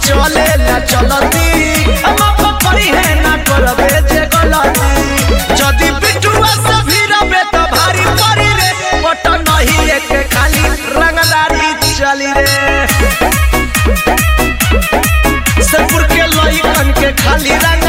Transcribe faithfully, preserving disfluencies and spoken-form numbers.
चले ना चलती हम पकड़ी है ना करबे जे गलती जदी बिटुआ से भी रबे तो भारी पड़ी रे पट नहीं एक खाली रंगदारी चली रे सबपुर के लइकन के खाली रंग